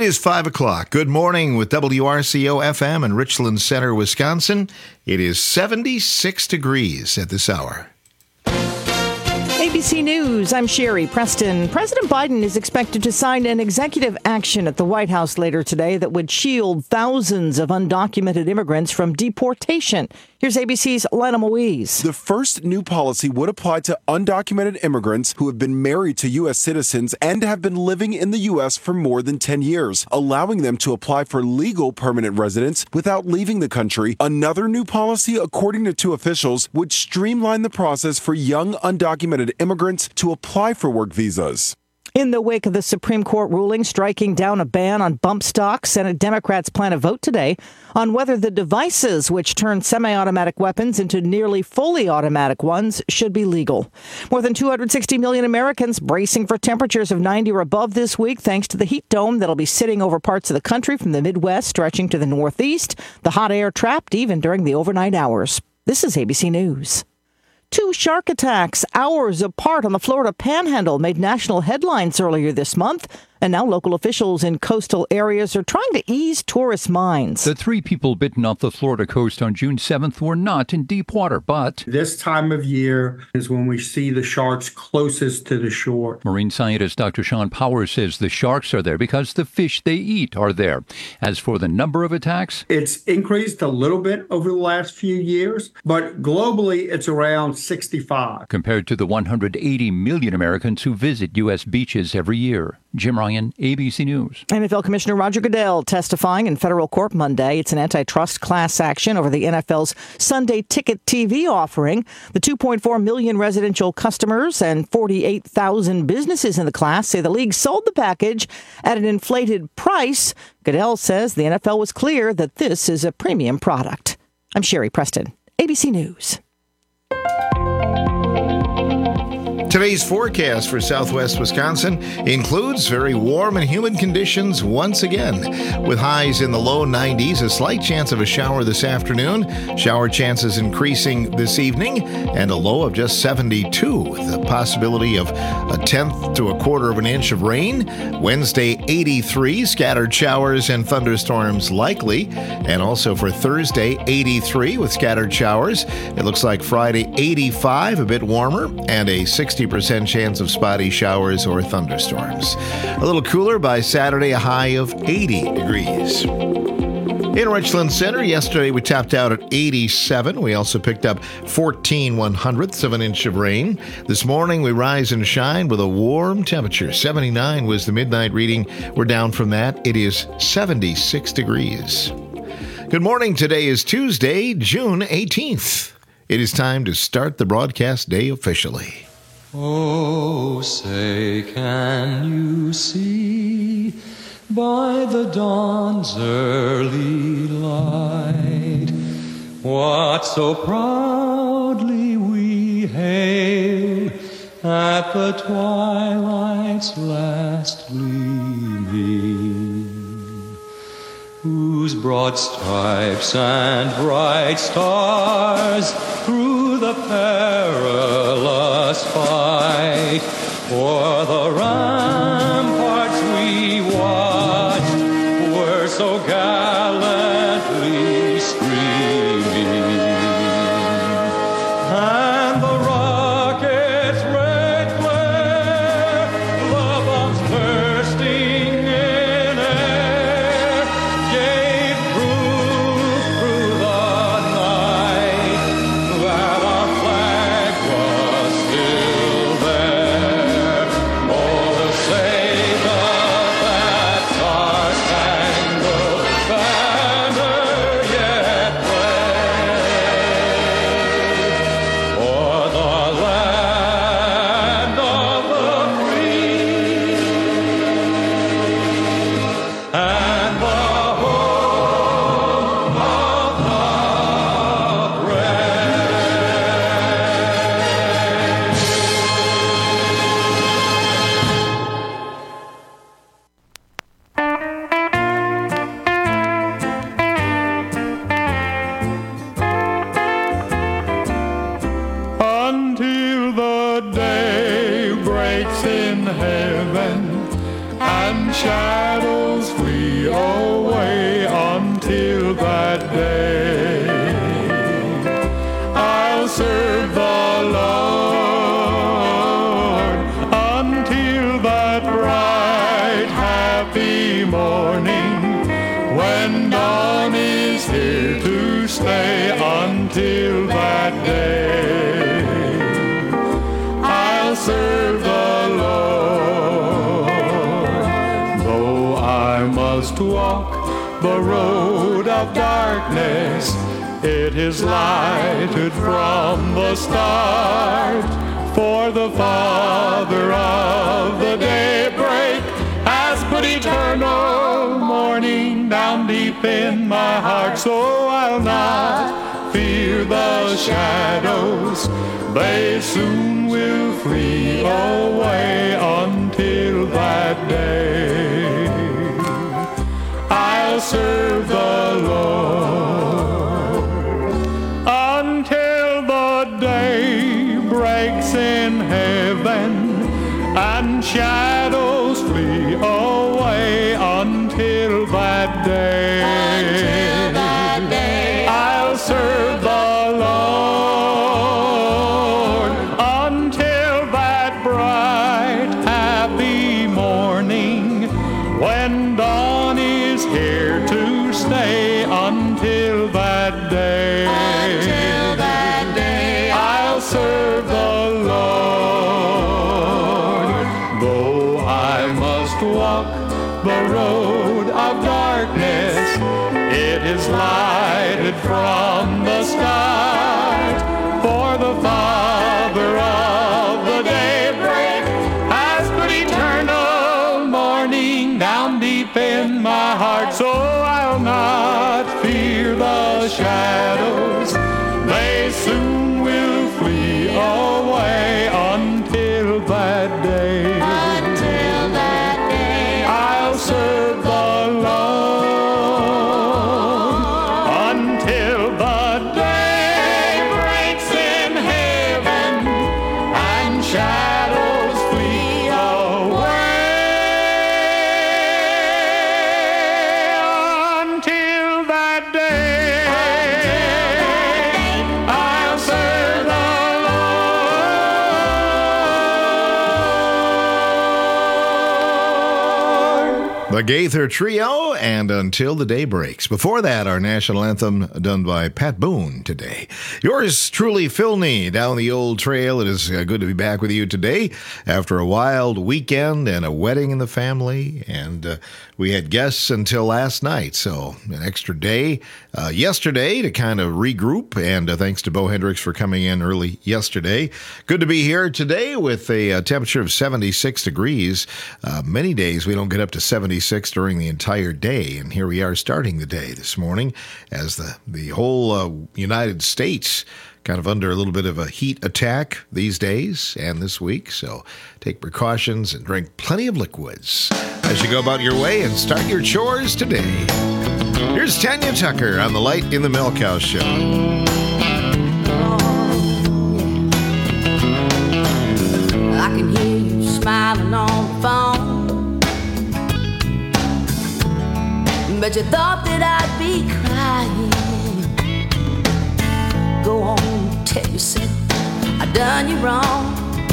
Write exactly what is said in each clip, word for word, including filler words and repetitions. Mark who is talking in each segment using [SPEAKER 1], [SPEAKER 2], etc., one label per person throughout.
[SPEAKER 1] is five o'clock. Good morning with W R C O F M in Richland Center, Wisconsin. It is seventy-six degrees at this hour.
[SPEAKER 2] A B C News, I'm Sherry Preston. President Biden is expected to sign an executive action at the White House later today that would shield thousands of undocumented immigrants from deportation. Here's A B C's Lena Moise.
[SPEAKER 3] The first new policy would apply to undocumented immigrants who have been married to U S citizens and have been living in the U S for more than ten years, allowing them to apply for legal permanent residence without leaving the country. Another new policy, according to two officials, would streamline the process for young undocumented immigrants to apply for work visas.
[SPEAKER 2] In the wake of the Supreme Court ruling striking down a ban on bump stocks, Senate Democrats plan a vote today on whether the devices which turn semi-automatic weapons into nearly fully automatic ones should be legal. More than two hundred sixty million Americans bracing for temperatures of ninety or above this week thanks to the heat dome that'll be sitting over parts of the country from the Midwest stretching to the Northeast. The hot air trapped even during the overnight hours. This is A B C News. Two shark attacks hours apart on the Florida Panhandle made national headlines earlier this month. And now local officials in coastal areas are trying to ease tourist minds.
[SPEAKER 4] The three people bitten off the Florida coast on June seventh were not in deep water, but
[SPEAKER 5] this time of year is when we see the sharks closest to the shore.
[SPEAKER 4] Marine scientist Doctor Sean Powers says the sharks are there because the fish they eat are there. As for the number of attacks,
[SPEAKER 5] it's increased a little bit over the last few years, but globally it's around sixty-five.
[SPEAKER 4] Compared to the one hundred eighty million Americans who visit U S beaches every year. Jim Ryan, A B C News.
[SPEAKER 2] N F L Commissioner Roger Goodell testifying in federal court Monday. It's an antitrust class action over the N F L's Sunday Ticket T V offering. The two point four million residential customers and forty-eight thousand businesses in the class say the league sold the package at an inflated price. Goodell says the N F L was clear that this is a premium product. I'm Sherry Preston, A B C News.
[SPEAKER 1] Today's forecast for southwest Wisconsin includes very warm and humid conditions once again, with highs in the low nineties, a slight chance of a shower this afternoon, shower chances increasing this evening, and a low of just seventy-two, with the possibility of a tenth to a quarter of an inch of rain. Wednesday, eighty-three, scattered showers and thunderstorms likely, and also for Thursday, eighty-three with scattered showers. It looks like Friday, eighty-five, a bit warmer, and a sixty percent chance of spotty showers or thunderstorms. A little cooler by Saturday, a high of eighty degrees. In Richland Center, yesterday we topped out at eighty-seven. We also picked up fourteen one hundredths of an inch of rain. This morning we rise and shine with a warm temperature. seventy-nine was the midnight reading. We're down from that. It is seventy-six degrees. Good morning. Today is Tuesday, June eighteenth. It is time to start the broadcast day officially.
[SPEAKER 6] Oh, say, can you see by the dawn's early light what so proudly we hailed at the twilight's last gleaming, whose broad stripes and bright stars through the perilous fight for the ramparts we watched were so gallantly streaming, and the rockets' red glare, the bombs bursting in air, gave proof through the night that our flag was still there. Oh, say does that star-spangled banner yet wave o'er the land of the free and the home of the brave.
[SPEAKER 7] Until the day breaks in heaven and shadows flee
[SPEAKER 6] I'll serve the Lord until that bright, happy morning when dawn is here to stay until that day. I'll serve the Lord, though I must walk the road of darkness. It is lighted from the start, for the Father of the daybreak has put eternal morning down deep in my heart. So I'll not fear the shadows, they soon will flee away until that day. I'll serve the Lord until the day breaks in heaven and shadows flee away until that day.
[SPEAKER 7] Until that day,
[SPEAKER 6] I'll serve the Lord until that bright, happy morning when dawn is here to stay until that day.
[SPEAKER 7] until that day,
[SPEAKER 6] I'll serve the Lord, though I must walk the road of darkness. It is lighted from the start, for the Father of the daybreak has put eternal morning down deep in my heart. So I'll not fear the shadows, they soon will flee away until that day.
[SPEAKER 7] until that day,
[SPEAKER 6] I'll serve the Lord until the day breaks in heaven and shadows flee away. Until that day, I'll serve the Lord.
[SPEAKER 1] The Gaither Trio and Until the Day Breaks. Before that, our national anthem done by Pat Boone today. Yours truly, Phil Nee, down the old trail. It is uh, good to be back with you today after a wild weekend and a wedding in the family. And uh, we had guests until last night, so an extra day uh, yesterday to kind of regroup. And uh, thanks to Bo Hendricks for coming in early yesterday. Good to be here today with a, uh temperature of seventy-six degrees. Uh, many days we don't get up to seventy-six during the entire day, and here we are starting the day this morning as the, the whole uh, United States kind of under a little bit of a heat attack these days and this week, so take precautions and drink plenty of liquids as you go about your way and start your chores today. Here's Tanya Tucker on the Light in the Milk House Show.
[SPEAKER 7] I can hear you smiling on the phone, but you thought that I'd be crying. Go on, tell yourself I done you wrong,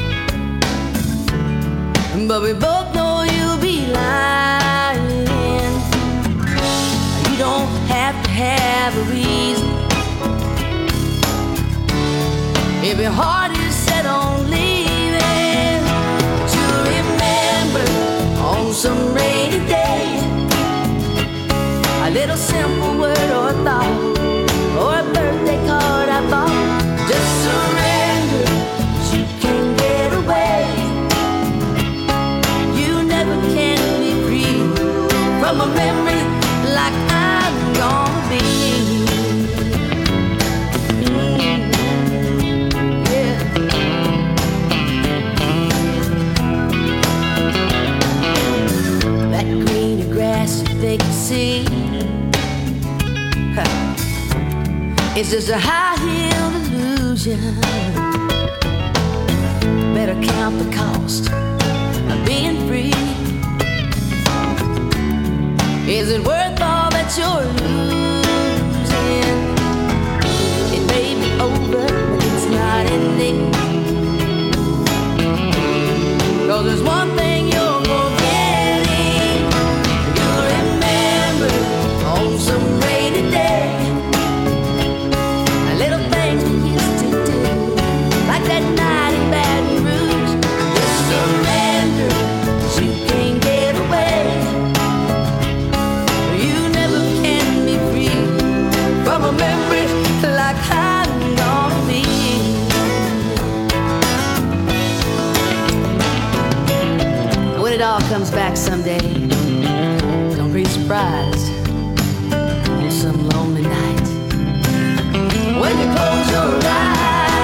[SPEAKER 7] but we both know you'll be lying. You don't have to have a reason if your heart is set on leaving. But you'll remember on some rainy day a little simple word or a thought, or a birthday card I bought. Just surrender, 'cause you can't get away. You never can be free from a memory like I'm gonna be. Mm, yeah. That greener grass you think you see, it's just a high-heeled illusion. Better count the cost of being free. Is it worth all that you're losing? It may be over, but it's comes back someday, don't be surprised on some lonely night when you close your eyes.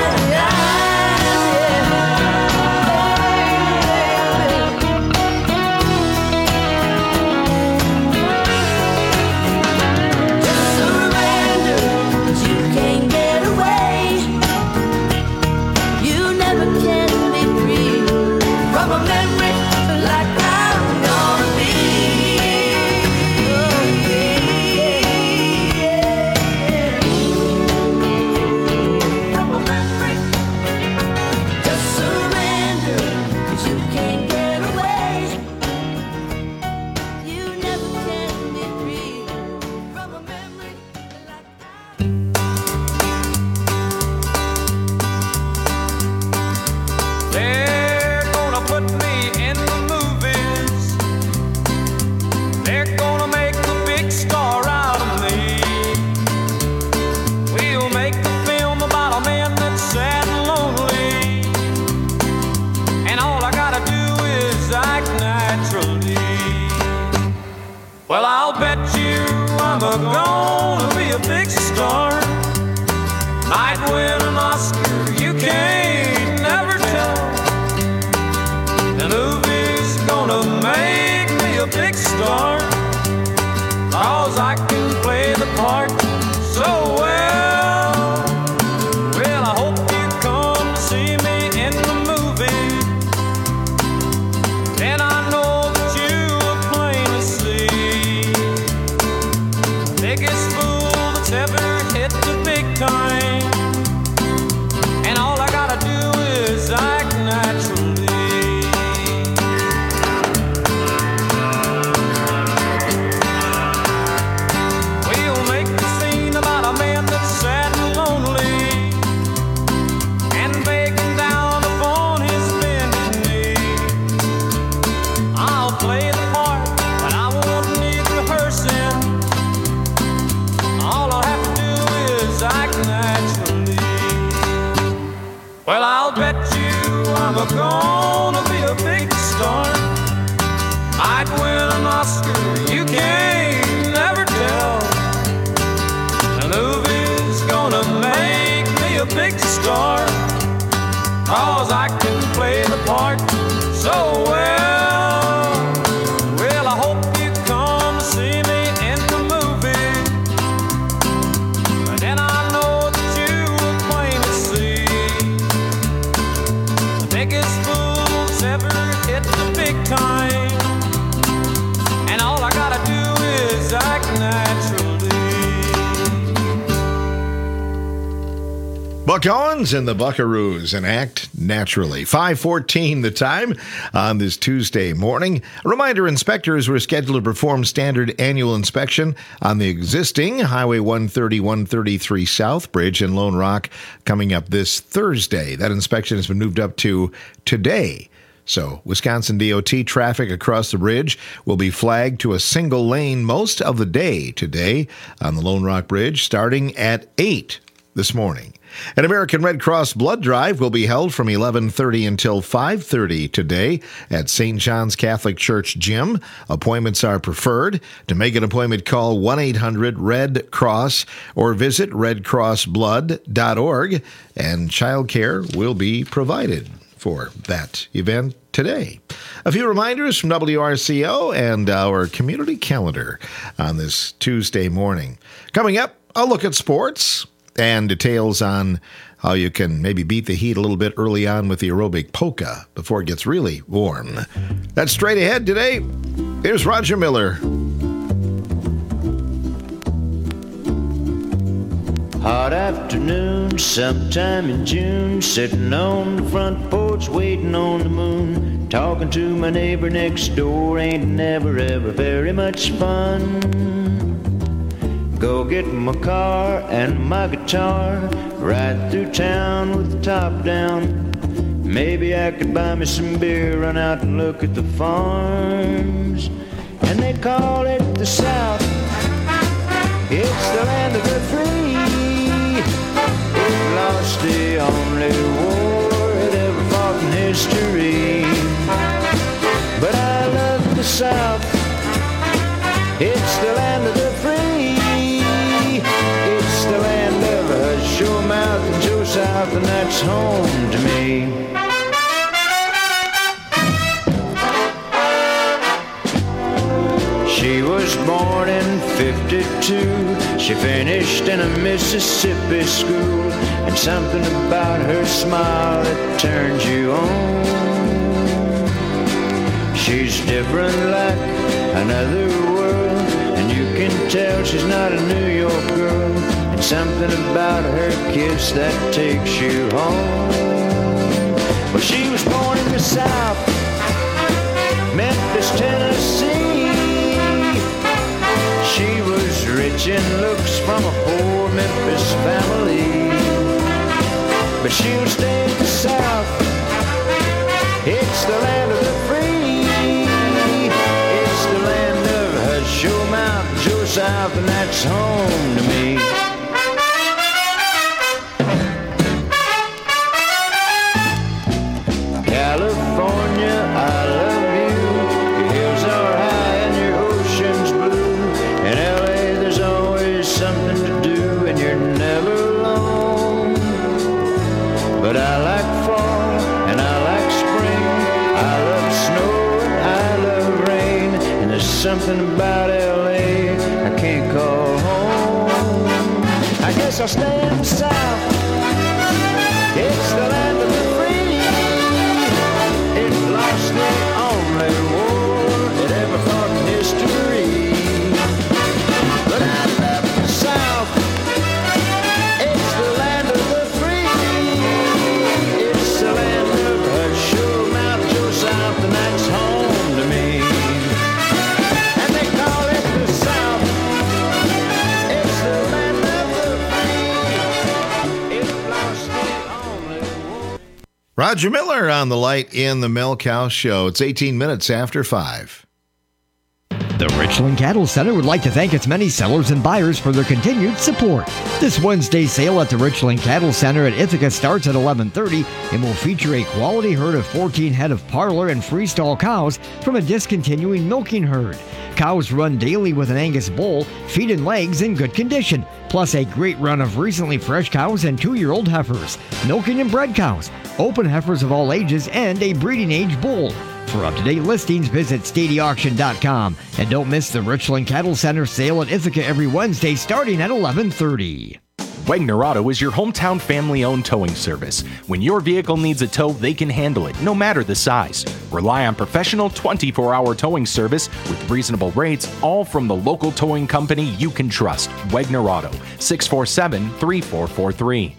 [SPEAKER 8] Well, I'll bet you I'm a gonna be a big star. Might win an Oscar, you can't never tell. The movie's gonna make me a big star, 'cause I can play the part so well. Well, I hope you come to see me in the movie. Then I know that you will plainly see biggest fool that's ever hit the big time. And all I gotta do is act naturally. We'll make the scene about a man that's sad and lonely and begging down upon his bended knee. I'll play the part, but I won't need rehearsing. All I'll have to do is act naturally. Well, I'll bet you I'm a gonna be a big star. I'd win an Oscar, you can't never tell. The movie's gonna make me a big star, 'cause I can play the part so well. Well, I hope you come to see me in the movie. And then I know that you will plainly see the biggest fool that's ever hit the big time. And all I gotta do is act naturally.
[SPEAKER 1] Buck Owens and the Buckaroos and Act Naturally. five fourteen the time on this Tuesday morning. A reminder, inspectors were scheduled to perform standard annual inspection on the existing Highway one thirty, one thirty-three South Bridge in Lone Rock coming up this Thursday. That inspection has been moved up to today. So Wisconsin D O T traffic across the bridge will be flagged to a single lane most of the day today on the Lone Rock Bridge, starting at eight this morning. An American Red Cross blood drive will be held from eleven thirty until five thirty today at Saint John's Catholic Church Gym. Appointments are preferred. To make an appointment, call one eight hundred red cross or visit red cross blood dot org, and childcare will be provided for that event today. A few reminders from W R C O and our community calendar on this Tuesday morning. Coming up, a look at sports and details on how you can maybe beat the heat a little bit early on with the aerobic polka before it gets really warm. That's straight ahead today. Here's Roger Miller.
[SPEAKER 9] Hot afternoon, sometime in June, sitting on the front porch waiting on the moon, talking to my neighbor next door, ain't never ever very much fun. Go get my car and my guitar, ride through town with the top down. Maybe I could buy me some beer, run out and look at the farms. And they call it the South, it's the land of the free. It lost the only war it ever fought in history. But I love home to me. She was born in fifty-two. She finished in a Mississippi school, and something about her smile that turns you on. She's different like another world, and you can tell she's not a New York girl. And something about her kiss that takes you home. Well, she was born in the South, Memphis, Tennessee. She was rich in looks from a poor Memphis family, but she'll stay in the South. It's the land of the free. It's the land of Herschel Mount, Joe South, and that's home to me. California, I love you. Your hills are high and your ocean's blue. In L A there's always something to do, and you're never alone. But I like fall and I like spring. I love snow and I love rain. And there's something about L A I can't call home. I guess I'll stay in the South. It's the land of the free. It lost the only war that ever fought in history. But I love the South. It's the land of the free. It's the land of Herschel Mount, Joe South, and that's home to me. And they call it the South. It's the land of the free. It lost the only war.
[SPEAKER 1] Roger Miller on the Light in the Milk House Show. It's eighteen minutes after five.
[SPEAKER 10] The Richland Cattle Center would like to thank its many sellers and buyers for their continued support. This Wednesday's sale at the Richland Cattle Center at Ithaca starts at eleven thirty and will feature a quality herd of fourteen head of parlor and freestall cows from a discontinuing milking herd. Cows run daily with an Angus bull, feet and legs in good condition, plus a great run of recently fresh cows and two-year-old heifers, milking and bred cows, open heifers of all ages, and a breeding age bull. For up-to-date listings, visit stady auction dot com. And don't miss the Richland Cattle Center sale at Ithaca every Wednesday starting at eleven thirty.
[SPEAKER 11] Wegner Auto is your hometown family-owned towing service. When your vehicle needs a tow, they can handle it, no matter the size. Rely on professional twenty-four hour towing service with reasonable rates, all from the local towing company you can trust. Wegner Auto, six four seven, three four four three.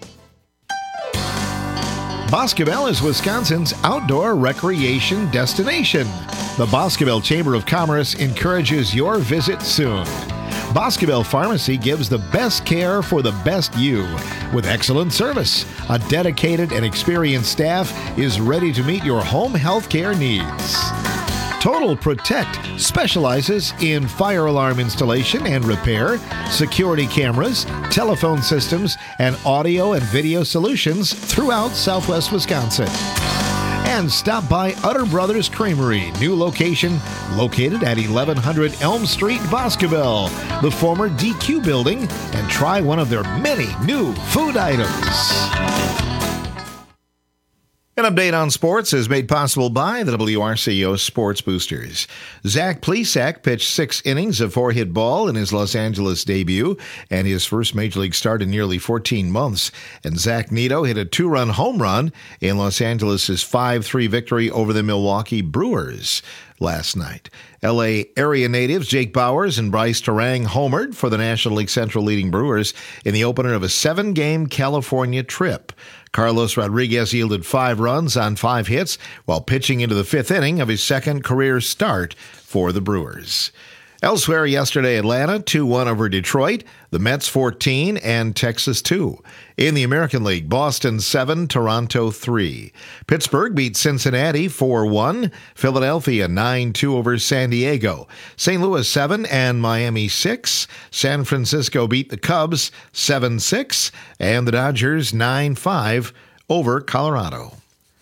[SPEAKER 1] Boscobel is Wisconsin's outdoor recreation destination. The Boscobel Chamber of Commerce encourages your visit soon. Boscobel Pharmacy gives the best care for the best you. With excellent service, a dedicated and experienced staff is ready to meet your home health care needs. Total Protect specializes in fire alarm installation and repair, security cameras, telephone systems, and audio and video solutions throughout Southwest Wisconsin. And stop by Utter Brothers Creamery, new location located at eleven hundred Elm Street, Boscobel, the former D Q building, and try one of their many new food items. An update on sports is made possible by the W R C O Sports Boosters. Zach Plesac pitched six innings of four-hit ball in his Los Angeles debut and his first Major League start in nearly fourteen months. And Zach Neto hit a two-run home run in Los Angeles' five three victory over the Milwaukee Brewers last night. L A area natives Jake Bowers and Bryce Terang homered for the National League Central leading Brewers in the opener of a seven-game California trip. Carlos Rodriguez yielded five runs on five hits while pitching into the fifth inning of his second career start for the Brewers. Elsewhere yesterday, Atlanta two one over Detroit, the Mets fourteen, and Texas two. In the American League, Boston seven, Toronto three. Pittsburgh beat Cincinnati four one, Philadelphia nine two over San Diego. Saint Louis seven and Miami six. San Francisco beat the Cubs seven six, and the Dodgers nine five over Colorado.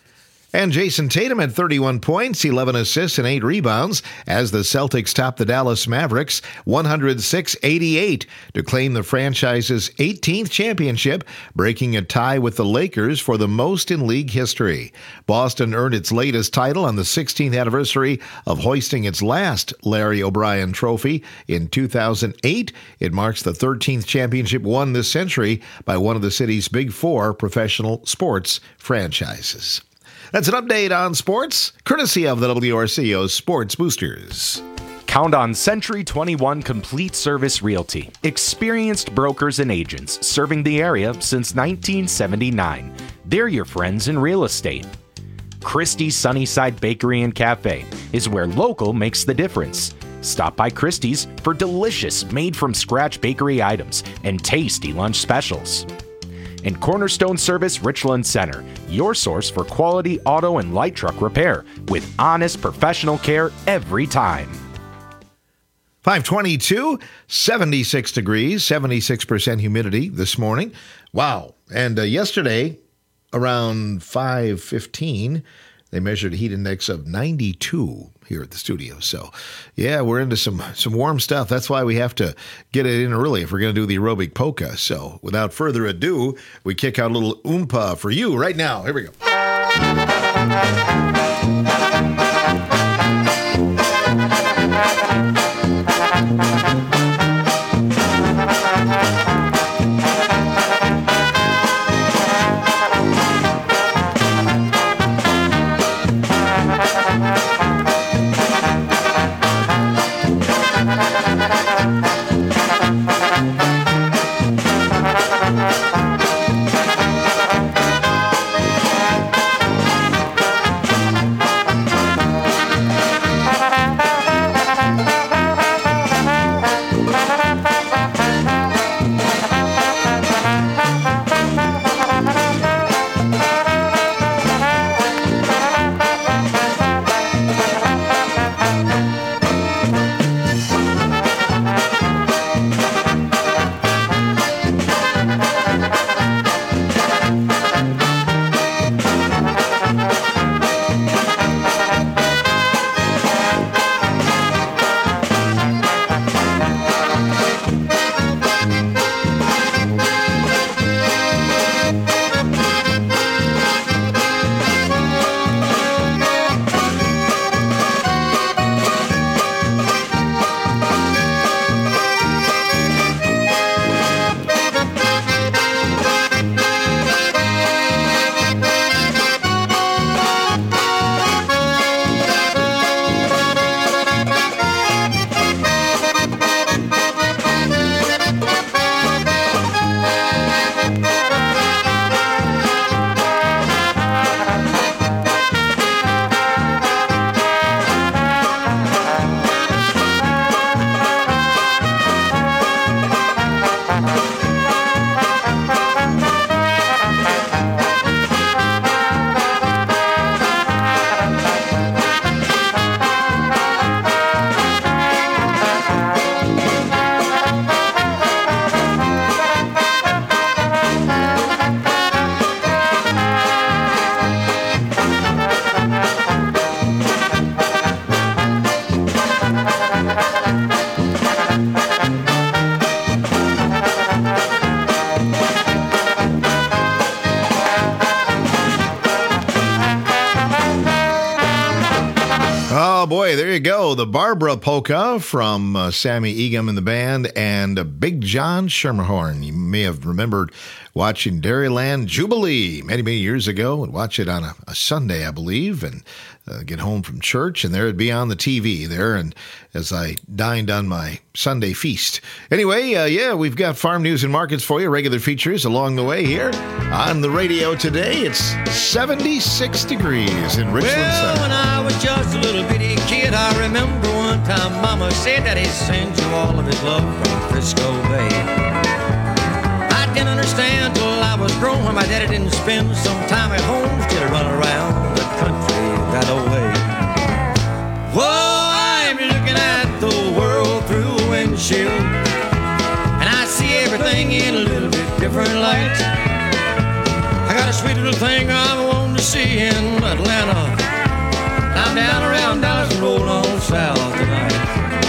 [SPEAKER 1] And Jason Tatum had thirty-one points, eleven assists, and eight rebounds as the Celtics topped the Dallas Mavericks one oh six eighty-eight to claim the franchise's eighteenth championship, breaking a tie with the Lakers for the most in league history. Boston earned its latest title on the sixteenth anniversary of hoisting its last Larry O'Brien trophy in two thousand eight. It marks the thirteenth championship won this century by one of the city's big four professional sports franchises. That's an update on sports, courtesy of the W R C O Sports Boosters.
[SPEAKER 11] Count on Century twenty-one Complete Service Realty. Experienced brokers and agents serving the area since nineteen seventy-nine. They're your friends in real estate. Christie's Sunnyside Bakery and Cafe is where local makes the difference. Stop by Christie's for delicious made-from-scratch bakery items and tasty lunch specials. And Cornerstone Service Richland Center, your source for quality auto and light truck repair with honest professional care every time.
[SPEAKER 1] five twenty-two, seventy-six degrees, seventy-six percent humidity this morning. Wow. And uh, yesterday, around five fifteen, they measured a heat index of ninety-two here at the studio. So, yeah, we're into some, some warm stuff. That's why we have to get it in early if we're going to do the aerobic polka. So, without further ado, we kick out a little oompa for you right now. Here we go. boy, there you go. The Barbara Polka from uh, Sammy Egan and the band, and uh, Big John Schermerhorn. You may have remembered watching Dairyland Jubilee many, many years ago, and watch it on a, a Sunday, I believe, and uh, get home from church, and there it'd be on the T V there, and as I dined on my Sunday feast. Anyway, uh, yeah, we've got farm news and markets for you, regular features along the way here on the radio today. It's seventy-six degrees in Richland
[SPEAKER 12] Well,
[SPEAKER 1] Center.
[SPEAKER 12] when I was just a little bitty kid, I remember one time Mama said that he sends you all of his love from Frisco Bay. I didn't understand till I was grown when my daddy didn't spend some time at home, instead of run around the country that away. Whoa, I'm looking at the world through a windshield, and I see everything in a little bit different light. I got a sweet little thing I'm wanting to see in Atlanta. I'm down around Dallas and roll on south tonight.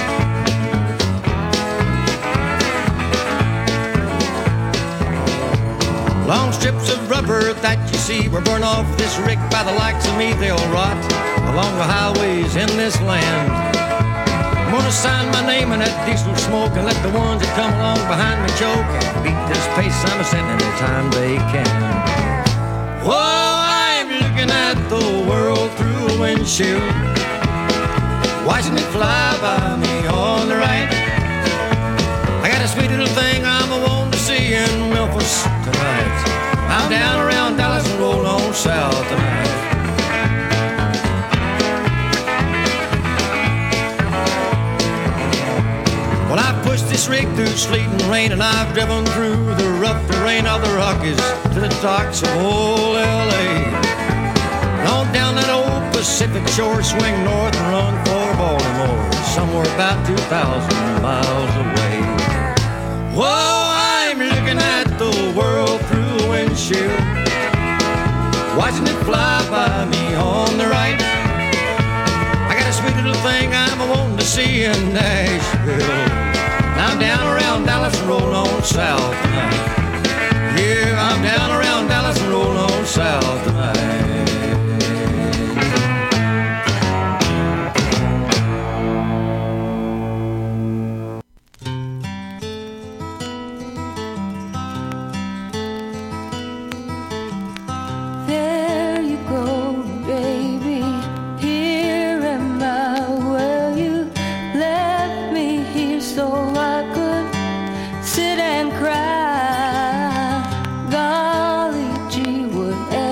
[SPEAKER 12] Long strips of rubber that you see were burned off this rig by the likes of me. They'll rot along the highways in this land. I'm gonna sign my name in that diesel smoke and let the ones that come along behind me choke and beat this pace I'm setting anytime they can. Whoa, I'm looking at the world through a windshield, watching it fly by me on the right. I got a sweet little thing I'm a wanting to see in Memphis tonight. I'm down around Dallas and roll on south tonight. Well, I've pushed this rig through sleet and rain, and I've driven through the rough terrain of the Rockies to the docks of old L A. And on down that old Pacific shore, swing north and run for Baltimore, somewhere about two thousand miles away. Whoa, I'm looking at the world through a windshield, watching it fly by me on the right. I got a sweet little thing I'm a wanting to see in Nashville. I'm down around Dallas and roll on south tonight. Yeah, I'm down around Dallas and roll on south tonight.
[SPEAKER 7] There you go, baby. Here am I. Well, you left me here so I could sit and cry. Golly gee, whatever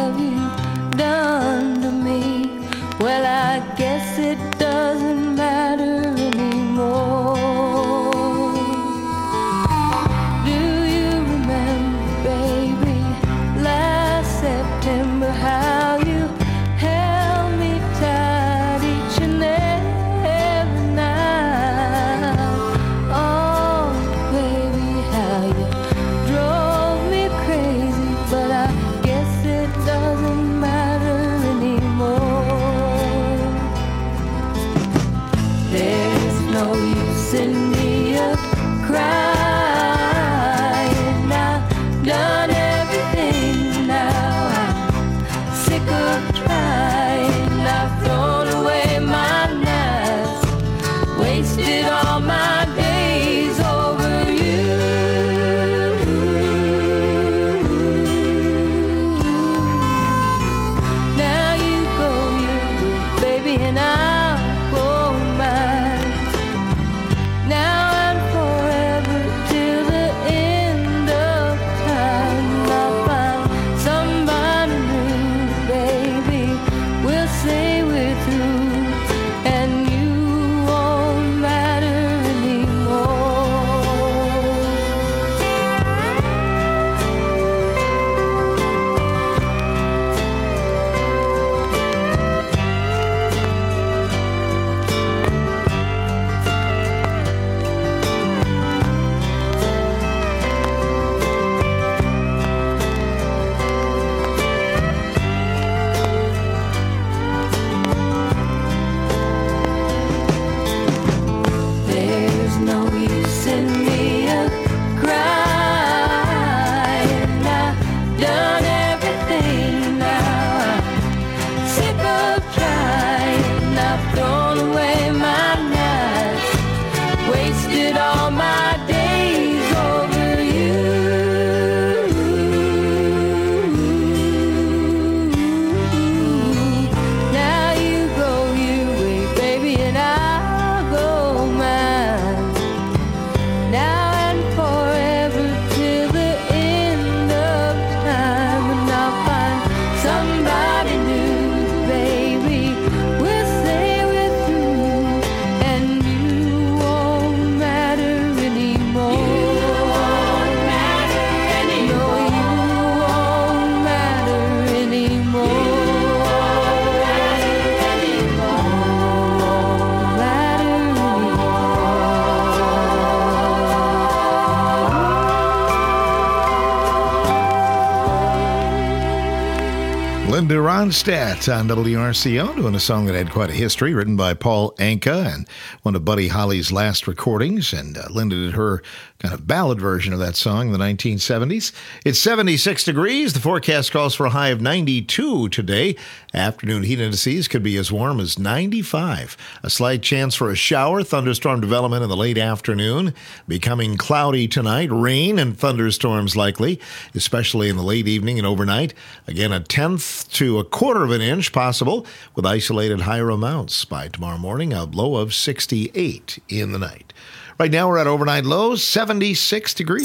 [SPEAKER 1] and Ronstadt on W R C O, doing a song that had quite a history, written by Paul Anka and one of Buddy Holly's last recordings, and uh, Linda did her kind of ballad version of that song in the nineteen seventies. It's seventy-six degrees. The forecast calls for a high of ninety-two today. Afternoon heat indices could be as warm as ninety-five. A slight chance for a shower, thunderstorm development in the late afternoon. Becoming cloudy tonight. Rain and thunderstorms likely, especially in the late evening and overnight. Again, a tenth to a quarter of an inch possible with isolated higher amounts. By tomorrow morning, a low of sixty-eight in the night. Right now, we're at overnight lows, seventy-six degrees.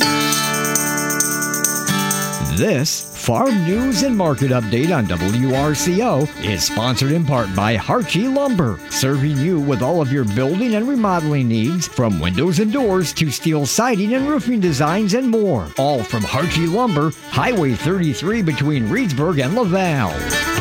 [SPEAKER 10] This Farm News and Market Update on W R C O is sponsored in part by Harchie Lumber, serving you with all of your building and remodeling needs, from windows and doors to steel siding and roofing designs and more. All from Harchie Lumber, Highway thirty-three between Reedsburg and Laval.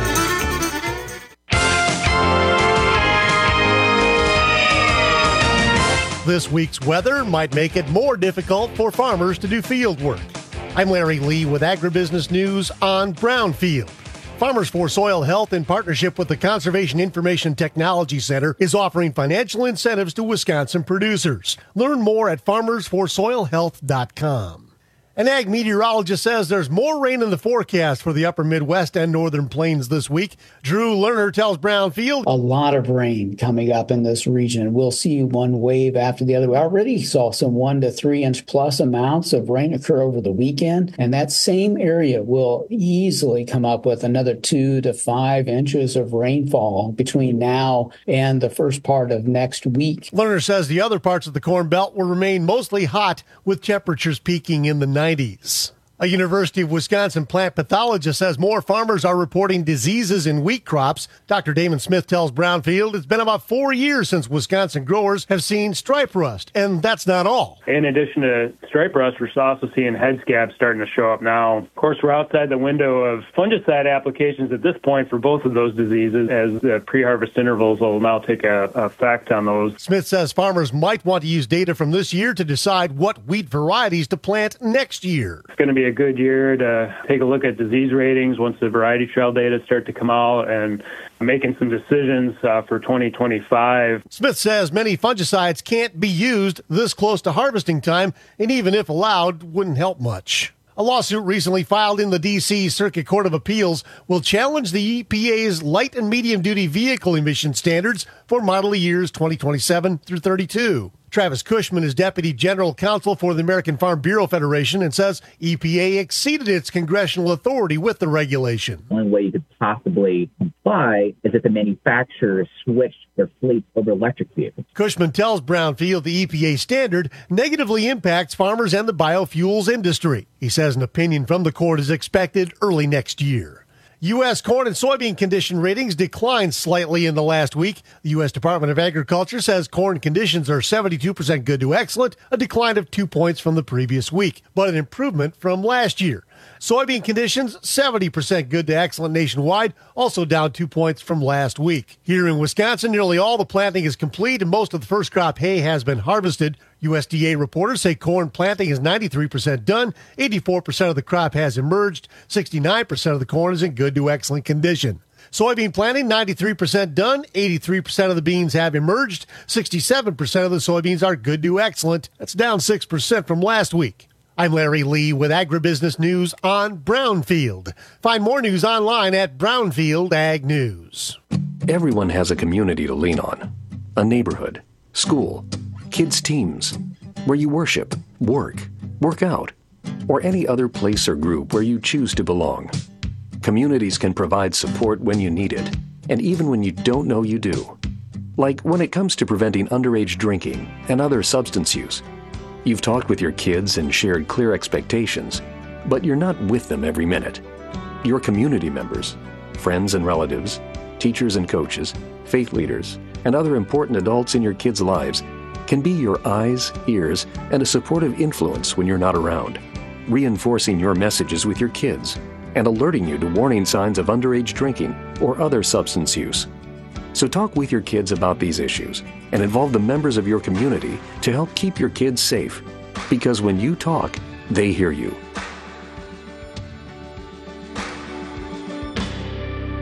[SPEAKER 13] This week's weather might make it more difficult for farmers to do field work. I'm Larry Lee with Agribusiness News on Brownfield. Farmers for Soil Health, in partnership with the Conservation Information Technology Center, is offering financial incentives to Wisconsin producers. Learn more at farmers for soil health dot com. An ag meteorologist says there's more rain in the forecast for the upper Midwest and northern plains this week. Drew Lerner tells Brownfield.
[SPEAKER 14] A lot of rain coming up in this region. We'll see one wave after the other. We already saw some one to three inch plus amounts of rain occur over the weekend. And that same area will easily come up with another two to five inches of rainfall between now and the first part of next week.
[SPEAKER 13] Lerner says the other parts of the Corn Belt will remain mostly hot, with temperatures peaking in the nineties. A University of Wisconsin plant pathologist says more farmers are reporting diseases in wheat crops. Doctor Damon Smith tells Brownfield it's been about four years since Wisconsin growers have seen stripe rust, and that's not all.
[SPEAKER 15] In addition to stripe rust, we're also seeing head scabs starting to show up now. Of course, we're outside the window of fungicide applications at this point for both of those diseases, as the pre-harvest intervals will now take a, a effect on those.
[SPEAKER 13] Smith says farmers might want to use data from this year to decide what wheat varieties to plant next year.
[SPEAKER 15] It's going to be a good year to take a look at disease ratings once the variety trail data start to come out, and making some decisions uh, for twenty twenty-five.
[SPEAKER 13] Smith says many fungicides can't be used this close to harvesting time, and even if allowed, wouldn't help much. A lawsuit recently filed in the D C Circuit Court of Appeals will challenge the E P A's light and medium-duty vehicle emission standards for model years twenty twenty-seven through thirty-two. Travis Cushman is Deputy General Counsel for the American Farm Bureau Federation and says E P A exceeded its congressional authority with the regulation.
[SPEAKER 16] The only way you could possibly comply is if the manufacturers switched their fleet over electric vehicles.
[SPEAKER 13] Cushman tells Brownfield the E P A standard negatively impacts farmers and the biofuels industry. He says an opinion from the court is expected early next year. U S corn and soybean condition ratings declined slightly in the last week. The U S Department of Agriculture says corn conditions are seventy-two percent good to excellent, a decline of two points from the previous week, but an improvement from last year. Soybean conditions, seventy percent good to excellent nationwide, also down two points from last week. Here in Wisconsin, nearly all the planting is complete and most of the first crop hay has been harvested. U S D A reporters say corn planting is ninety-three percent done, eighty-four percent of the crop has emerged, sixty-nine percent of the corn is in good to excellent condition. Soybean planting, ninety-three percent done, eighty-three percent of the beans have emerged, sixty-seven percent of the soybeans are good to excellent. That's down six percent from last week. I'm Larry Lee with Agribusiness News on Brownfield. Find more news online at Brownfield Ag News.
[SPEAKER 17] Everyone has a community to lean on. A neighborhood, school, kids' teams, where you worship, work, work out, or any other place or group where you choose to belong. Communities can provide support when you need it, and even when you don't know you do. Like when it comes to preventing underage drinking and other substance use. You've talked with your kids and shared clear expectations, but you're not with them every minute. Your community members, friends and relatives, teachers and coaches, faith leaders, and other important adults in your kids' lives can be your eyes, ears, and a supportive influence when you're not around, reinforcing your messages with your kids and alerting you to warning signs of underage drinking or other substance use. So talk with your kids about these issues and involve the members of your community to help keep your kids safe. Because when you talk, they hear you.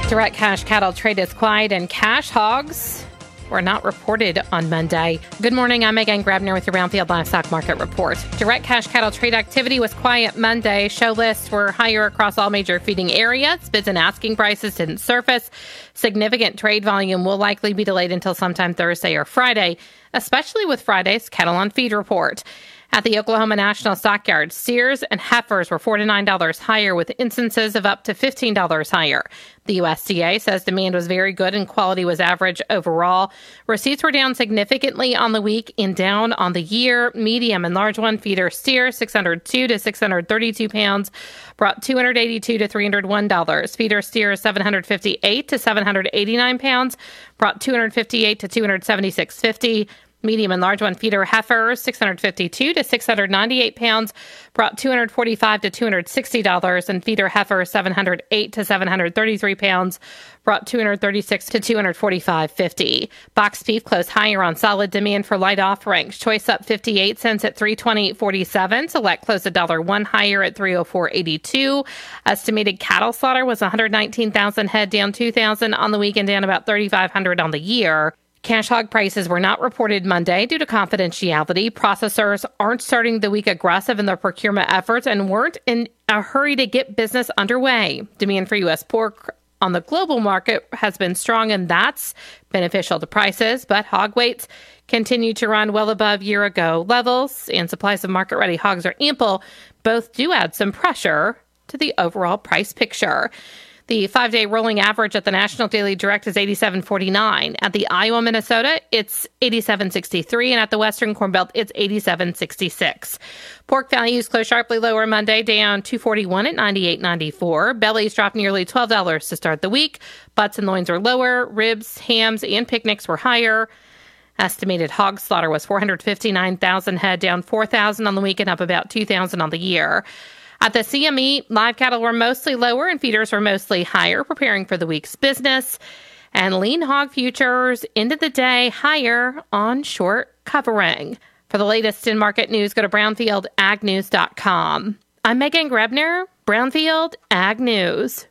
[SPEAKER 18] Direct cash cattle trade is quiet and cash hogs were not reported on Monday. Good morning, I'm Megan Grabner with your Brownfield Livestock Market Report. Direct cash cattle trade activity was quiet Monday. Show lists were higher across all major feeding areas. Bids and asking prices didn't surface. Significant trade volume will likely be delayed until sometime Thursday or Friday, especially with Friday's Cattle on Feed report. At the Oklahoma National Stockyard, steers and heifers were four to nine dollars higher, with instances of up to fifteen dollars higher. The U S D A says demand was very good and quality was average overall. Receipts were down significantly on the week and down on the year. Medium and large one feeder steer six hundred two to six hundred thirty-two pounds brought two hundred eighty-two to three hundred one dollars. Feeder steer seven hundred fifty-eight to seven hundred eighty-nine pounds brought two hundred fifty-eight to two hundred seventy-six fifty. Medium and large one feeder heifers, six hundred fifty-two to six hundred ninety-eight pounds, brought two hundred forty-five to two hundred sixty dollars, and feeder heifer, seven hundred eight to seven hundred thirty-three pounds, brought two hundred thirty-six to two hundred forty-five fifty. Boxed beef closed higher on solid demand for light offerings. Choice up fifty-eight cents at three twenty forty-seven. Select closed a dollar one higher at three oh four eighty-two. Estimated cattle slaughter was one hundred nineteen thousand head, down two thousand on the week and down about thirty-five hundred on the year. Cash hog prices were not reported Monday due to confidentiality. Processors aren't starting the week aggressive in their procurement efforts and weren't in a hurry to get business underway. Demand for U S pork on the global market has been strong, and that's beneficial to prices, but hog weights continue to run well above year-ago levels, and supplies of market-ready hogs are ample. Both do add some pressure to the overall price picture. The five-day rolling average at the National Daily Direct is eighty-seven forty-nine. At the Iowa, Minnesota, it's eighty-seven sixty-three, and at the Western Corn Belt, it's eighty-seven sixty-six. Pork values closed sharply lower Monday, down two forty-one at ninety-eight ninety-four. Bellies dropped nearly twelve dollars to start the week. Butts and loins are lower. Ribs, hams, and picnics were higher. Estimated hog slaughter was four hundred fifty-nine thousand head, down four thousand on the week and up about two thousand on the year. At the C M E, live cattle were mostly lower and feeders were mostly higher, preparing for the week's business. And lean hog futures ended the day higher on short covering. For the latest in market news, go to brownfield ag news dot com. I'm Megan Grebner, Brownfield Ag News.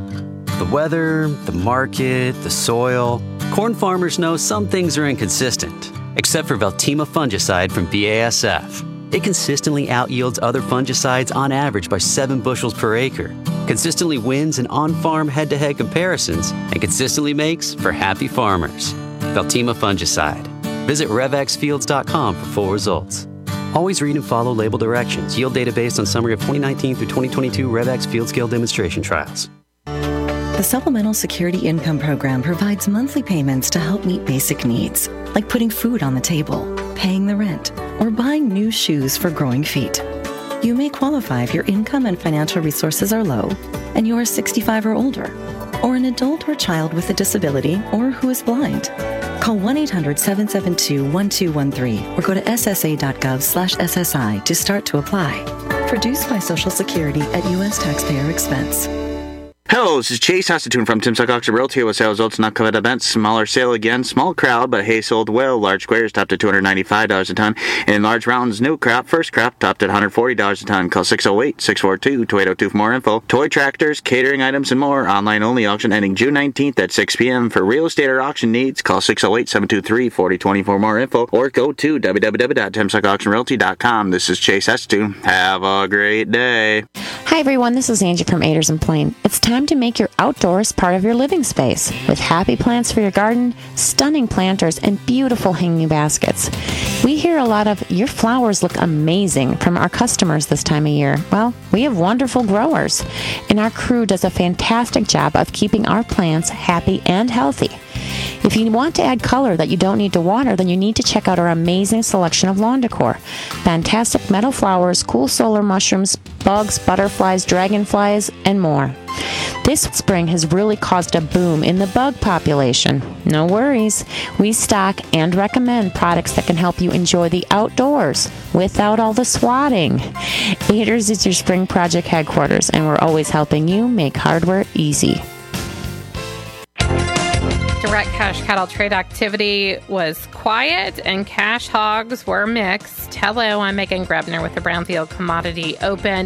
[SPEAKER 19] The weather, the market, the soil. Corn farmers know some things are inconsistent, except for Veltima fungicide from B A S F. It consistently outyields other fungicides on average by seven bushels per acre, consistently wins in on-farm head-to-head comparisons, and consistently makes for happy farmers. Veltima fungicide. Visit rev x fields dot com for full results. Always read and follow label directions. Yield data based on summary of twenty nineteen through twenty twenty-two RevX Field Scale Demonstration Trials.
[SPEAKER 20] The Supplemental Security Income Program provides monthly payments to help meet basic needs, like putting food on the table, paying the rent, or buying new shoes for growing feet. You may qualify if your income and financial resources are low and you are sixty-five or older, or an adult or child with a disability or who is blind. Call one eight hundred seven seven two one two one three or go to s s a dot gov slash s s i to start to apply. Produced by Social Security at U S taxpayer expense.
[SPEAKER 21] Hello, this is Chase Hassetoon from Timsock Auction Realty with sales results not covered events. Smaller sale again, small crowd, but hay sold well. Large squares topped at two hundred ninety-five dollars a ton. And large rounds, new crop, first crop topped at one hundred forty dollars a ton. Call six oh eight, six four two, two eight oh two for more info. Toy tractors, catering items, and more. Online only auction ending June nineteenth at six p.m. For real estate or auction needs, call six oh eight, seven two three, four oh two oh for more info. Or go to w w w dot timsock auction realty dot com. This is Chase Hassetoon. Have a great day.
[SPEAKER 22] Hi everyone, this is Angie from Aders and Plain. It's time to make your outdoors part of your living space with happy plants for your garden, stunning planters, and beautiful hanging baskets. We hear a lot of, your flowers look amazing from our customers this time of year. Well, we have wonderful growers, and our crew does a fantastic job of keeping our plants happy and healthy. If you want to add color that you don't need to water, then you need to check out our amazing selection of lawn decor. Fantastic meadow flowers, cool solar mushrooms, bugs, butterflies, dragonflies, and more. This spring has really caused a boom in the bug population. No worries. We stock and recommend products that can help you enjoy the outdoors without all the swatting. Aders is your spring project headquarters, and we're always helping you make hardware easy.
[SPEAKER 18] Direct cash cattle trade activity was quiet and cash hogs were mixed. Hello, I'm Megan Grebner with the Brownfield Commodity Open.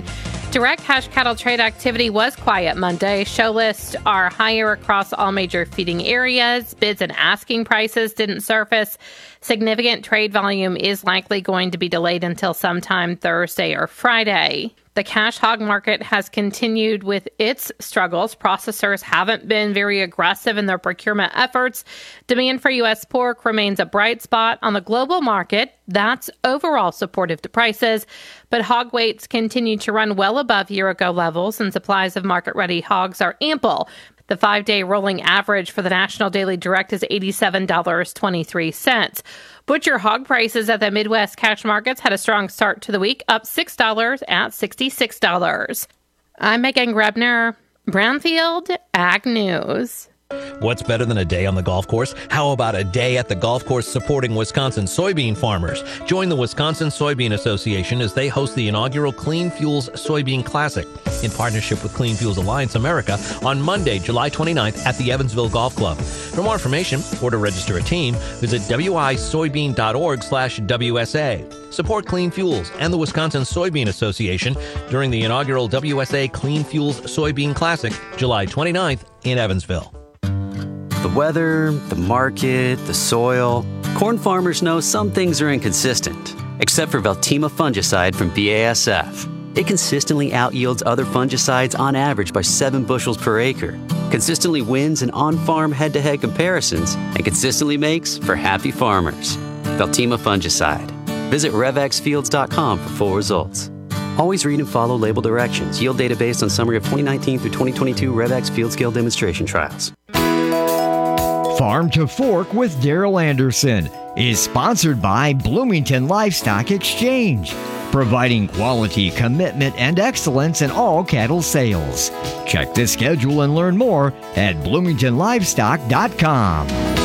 [SPEAKER 18] Direct cash cattle trade activity was quiet Monday. Show lists are higher across all major feeding areas. Bids and asking prices didn't surface. Significant trade volume is likely going to be delayed until sometime Thursday or Friday. The cash hog market has continued with its struggles. Processors haven't been very aggressive in their procurement efforts. Demand for U S pork remains a bright spot on the global market. That's overall supportive to prices. But hog weights continue to run well above year-ago levels, and supplies of market-ready hogs are ample. The five-day rolling average for the National Daily Direct is eighty-seven dollars and twenty-three cents. Butcher hog prices at the Midwest cash markets had a strong start to the week, up six dollars at sixty-six dollars. I'm Megan Grebner, Brownfield Ag News.
[SPEAKER 3] What's better than a day on the golf course? How about a day at the golf course supporting Wisconsin soybean farmers? Join the Wisconsin Soybean Association as they host the inaugural Clean Fuels Soybean Classic in partnership with Clean Fuels Alliance America on Monday, July twenty-ninth at the Evansville Golf Club. For more information or to register a team, visit wisoybean.org slash WSA. Support Clean Fuels and the Wisconsin Soybean Association during the inaugural W S A Clean Fuels Soybean Classic, July twenty-ninth in Evansville.
[SPEAKER 19] The weather, the market, the soil. Corn farmers know some things are inconsistent, except for Veltima fungicide from B A S F. It consistently outyields other fungicides on average by seven bushels per acre, consistently wins in on-farm head-to-head comparisons, and consistently makes for happy farmers. Veltima fungicide. Visit rev x fields dot com for full results. Always read and follow label directions. Yield data based on summary of twenty nineteen through twenty twenty-two RevX Field Scale Demonstration Trials.
[SPEAKER 10] Farm to Fork with Daryl Anderson is sponsored by Bloomington Livestock Exchange, providing quality, commitment, and excellence in all cattle sales. Check the schedule and learn more at bloomington livestock dot com.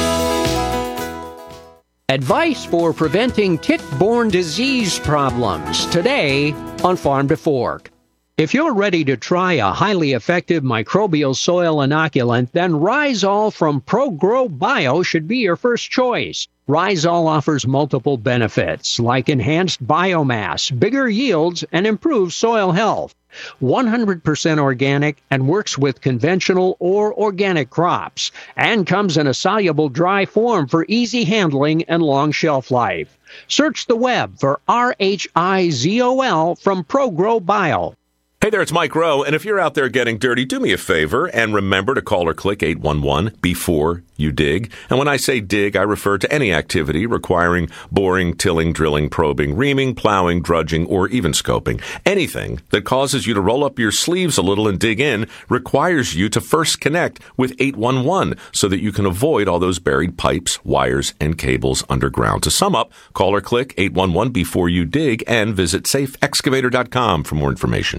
[SPEAKER 5] Advice for preventing tick-borne disease problems today on Farm to Fork. If you're ready to try a highly effective microbial soil inoculant, then Rhizol from ProGrow Bio should be your first choice. Rhizol offers multiple benefits like enhanced biomass, bigger yields, and improved soil health. one hundred percent organic and works with conventional or organic crops, and comes in a soluble dry form for easy handling and long shelf life. Search the web for R H I Z O L from ProGrow Bio.
[SPEAKER 23] Hey there, it's Mike Rowe, and if you're out there getting dirty, do me a favor and remember to call or click eight one one before you dig. And when I say dig, I refer to any activity requiring boring, tilling, drilling, probing, reaming, plowing, drudging, or even scoping. Anything that causes you to roll up your sleeves a little and dig in requires you to first connect with eight one one so that you can avoid all those buried pipes, wires, and cables underground. To sum up, call or click eight one one before you dig and visit safe excavator dot com for more information.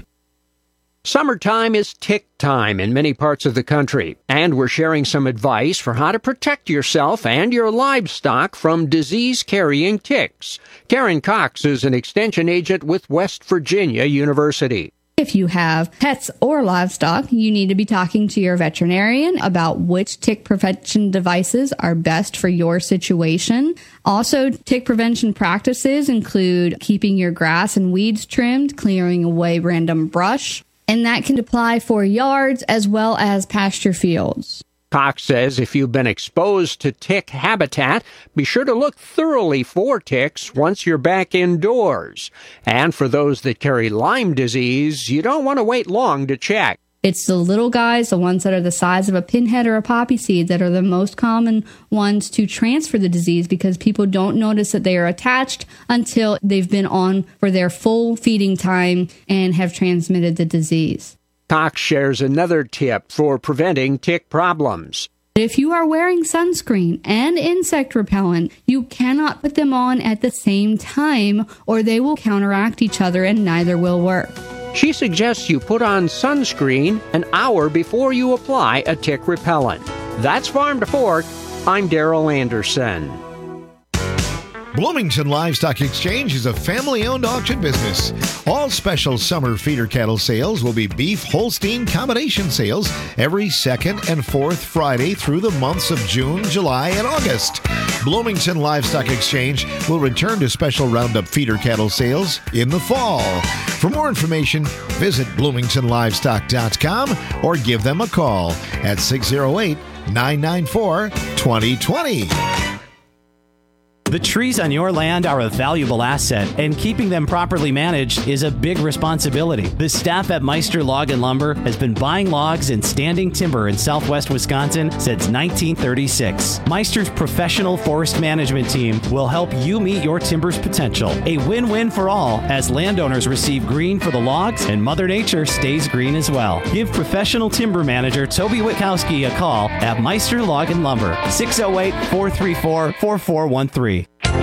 [SPEAKER 5] Summertime is tick time in many parts of the country, and we're sharing some advice for how to protect yourself and your livestock from disease-carrying ticks. Karen Cox is an extension agent with West Virginia University.
[SPEAKER 24] If you have pets or livestock, you need to be talking to your veterinarian about which tick prevention devices are best for your situation. Also, tick prevention practices include keeping your grass and weeds trimmed, clearing away random brush, and that can apply for yards as well as pasture fields.
[SPEAKER 5] Cox says if you've been exposed to tick habitat, be sure to look thoroughly for ticks once you're back indoors. And for those that carry Lyme disease, you don't want to wait long to check.
[SPEAKER 24] It's the little guys, the ones that are the size of a pinhead or a poppy seed, that are the most common ones to transfer the disease because people don't notice that they are attached until they've been on for their full feeding time and have transmitted the disease.
[SPEAKER 5] Cox shares another tip for preventing tick problems.
[SPEAKER 24] If you are wearing sunscreen and insect repellent, you cannot put them on at the same time or they will counteract each other and neither will work.
[SPEAKER 5] She suggests you put on sunscreen an hour before you apply a tick repellent. That's Farm to Fork. I'm Daryl Anderson.
[SPEAKER 1] Bloomington Livestock Exchange is a family-owned auction business. All special summer feeder cattle sales will be beef Holstein combination sales every second and fourth Friday through the months of June, July, and August. Bloomington Livestock Exchange will return to special roundup feeder cattle sales in the fall. For more information, visit bloomington livestock dot com or give them a call at six oh eight, nine nine four, two oh two oh.
[SPEAKER 2] The trees on your land are a valuable asset, and keeping them properly managed is a big responsibility. The staff at Meister Log and Lumber has been buying logs and standing timber in southwest Wisconsin since nineteen thirty-six. Meister's professional forest management team will help you meet your timber's potential. A win-win for all, as landowners receive green for the logs and Mother Nature stays green as well. Give professional timber manager Toby Witkowski a call at Meister Log and Lumber, six oh eight, four three four, four four one three.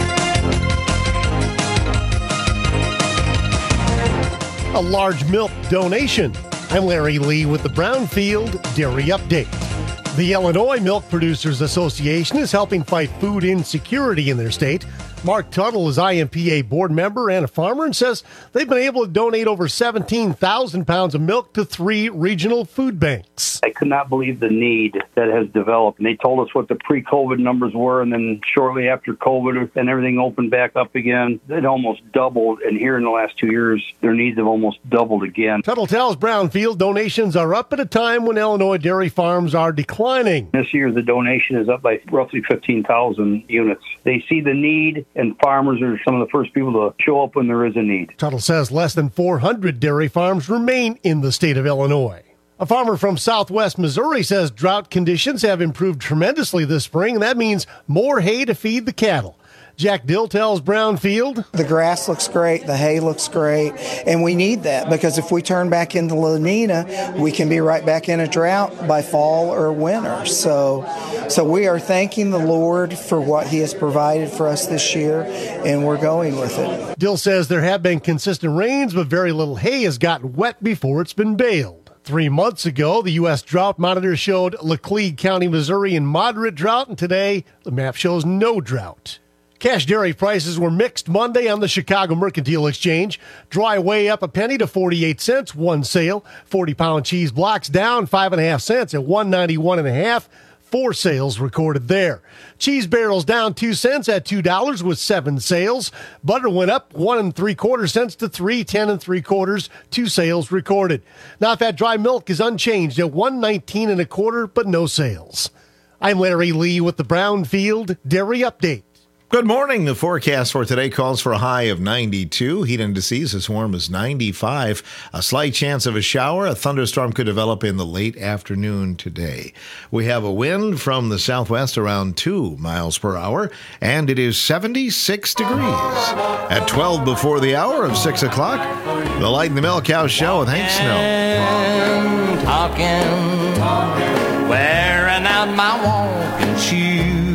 [SPEAKER 13] A large milk donation. I'm Larry Lee with the Brownfield Dairy Update. The Illinois Milk Producers Association is helping fight food insecurity in their state. Mark Tuttle is I M P A board member and a farmer and says they've been able to donate over seventeen thousand pounds of milk to three regional food banks.
[SPEAKER 4] I could not believe the need that has developed. And they told us what the pre-COVID numbers were, and then shortly after COVID and everything opened back up again, it almost doubled. And here in the last two years, their needs have almost doubled again.
[SPEAKER 13] Tuttle tells Brownfield donations are up at a time when Illinois dairy farms are declining.
[SPEAKER 4] This year, the donation is up by roughly fifteen thousand units. They see the need, and farmers are some of the first people to show up when there is a need.
[SPEAKER 13] Tuttle says less than four hundred dairy farms remain in the state of Illinois. A farmer from southwest Missouri says drought conditions have improved tremendously this spring, and that means more hay to feed the cattle. Jack Dill tells Brownfield,
[SPEAKER 6] the grass looks great, the hay looks great, and we need that because if we turn back into La Nina, we can be right back in a drought by fall or winter. So, so we are thanking the Lord for what He has provided for us this year, and we're going with it.
[SPEAKER 13] Dill says there have been consistent rains, but very little hay has gotten wet before it's been baled. Three months ago, the U S Drought Monitor showed Laclede County, Missouri in moderate drought, and today the map shows no drought. Cash dairy prices were mixed Monday on the Chicago Mercantile Exchange. Dry way up a penny to forty-eight cents, one sale. forty-pound cheese blocks down five and a half cents at one ninety-one and a half. Four sales recorded there. Cheese barrels down two cents at two dollars with seven sales. Butter went up one and three quarter cents to three ten and three quarters. Two sales recorded. Non-fat dry milk is unchanged at one nineteen and a quarter, but no sales. I'm Larry Lee with the Brownfield Dairy Update.
[SPEAKER 1] Good morning. The forecast for today calls for a high of ninety-two. Heat indices as warm as ninety-five. A slight chance of a shower. A thunderstorm could develop in the late afternoon today. We have a wind from the southwest around two miles per hour, and it is seventy-six degrees. At twelve before the hour of six o'clock, the Light in the Milk House Show with Hank Snow.
[SPEAKER 12] Talking, talking, wearing out my walking shoes.